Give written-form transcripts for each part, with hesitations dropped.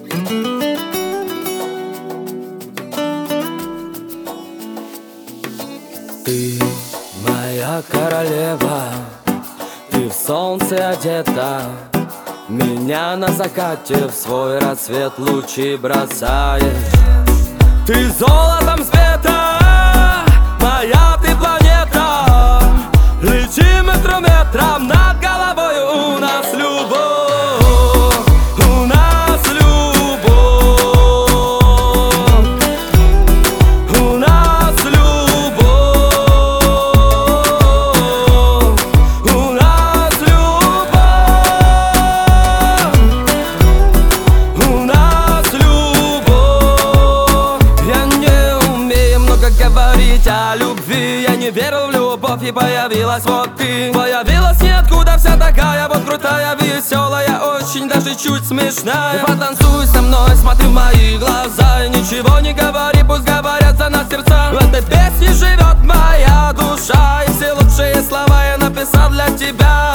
Ты моя королева, ты в солнце одета, меня на закате в свой рассвет лучи бросаешь. Ты золотом света, моя ты планета, летим метром над головой, у нас любовь, у нас любовь, у нас любовь, у нас любовь, у нас любовь. Я не умею много говорить о любви, я не верил в любовь, и появилась вот ты. Появилась ниоткуда, вся такая вот крутая, веселая, очень даже чуть смешная. Потанцуй со мной, смотри в мои глаза, и ничего не говори, пусть говорят за нас сердца. В этой песне живет моя душа, и все лучшие слова я написал для тебя.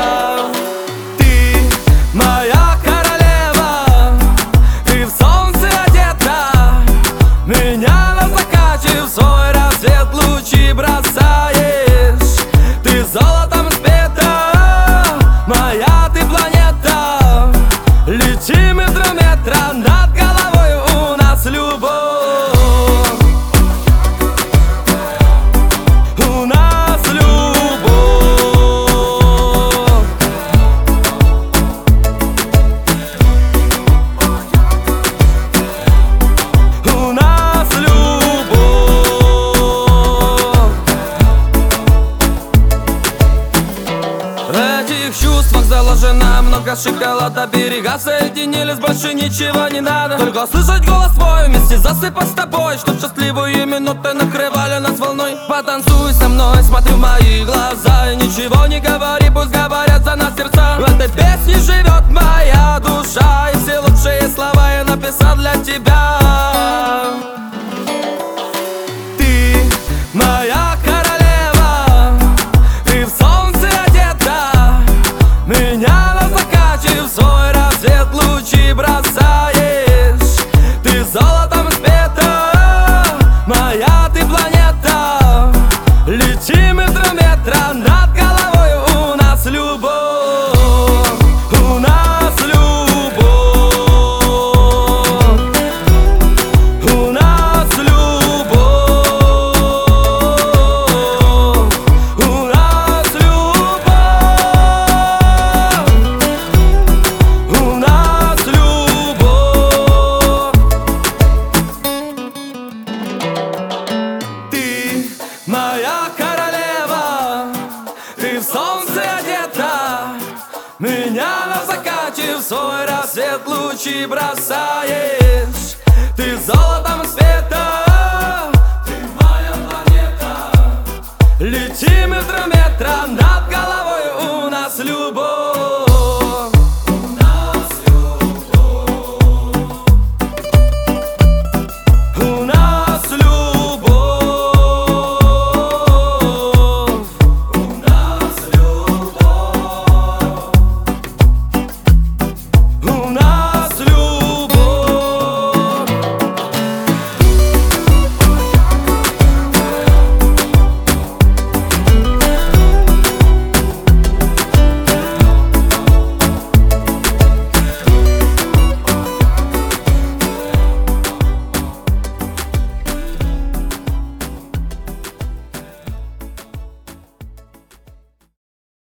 Ты моя королева, ты в солнце одета, меня на закате в свой рассвет лучи бросаешь. Ты золотом света, моя ты планета, летим метра над головой, у нас любовь, у нас любовь, у нас любовь. В этих чувствах заложено много шоколада, берега соединились, больше ничего не надо. Только слышать голос твой, вместе засыпать с тобой, чтоб счастливые минуты накрывали нас волной. Потанцуй со мной, смотри в мои глаза, и ничего не говори, пусть говорят за нас сердца. В этой песне живет моя душа, и все лучшие слова я написал для тебя. Ты моя королева, ты в солнце одета, меня на закате в свой рассвет лучи бросаешь. Ты золотом света, моя ты планета, летим метра над головой, у нас любовь, у нас любовь, у нас любовь, у нас любовь, у нас любовь. Ты моя королева, ты в солнце одета, меня на закате в свой рассвет лучи бросаешь. Ты золотом света,